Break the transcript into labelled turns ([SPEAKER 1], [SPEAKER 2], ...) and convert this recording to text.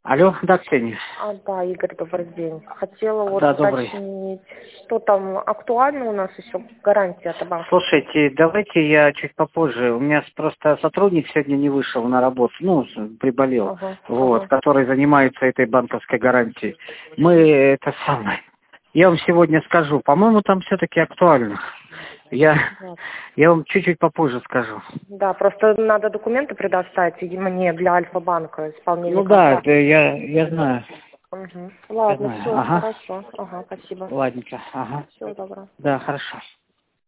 [SPEAKER 1] Алло, да, Ксения.
[SPEAKER 2] Да, Игорь, добрый день. Хотела вот
[SPEAKER 1] Да, добрый.
[SPEAKER 2] уточнить, что там актуально у нас еще, гарантия от банка.
[SPEAKER 1] Слушайте, давайте я чуть попозже. У меня просто сотрудник сегодня не вышел на работу, приболел, который занимается этой банковской гарантией. Я вам сегодня скажу, по-моему, там все-таки актуально. Я вам чуть-чуть попозже скажу.
[SPEAKER 2] Да, просто надо документы предоставить и мне для Альфа-банка исполнение
[SPEAKER 1] Да, я знаю.
[SPEAKER 2] Ладно,
[SPEAKER 1] знаю.
[SPEAKER 2] все,
[SPEAKER 1] Ага.
[SPEAKER 2] хорошо. Спасибо.
[SPEAKER 1] Ладненько, ага.
[SPEAKER 2] Всего доброго.
[SPEAKER 1] Да, хорошо.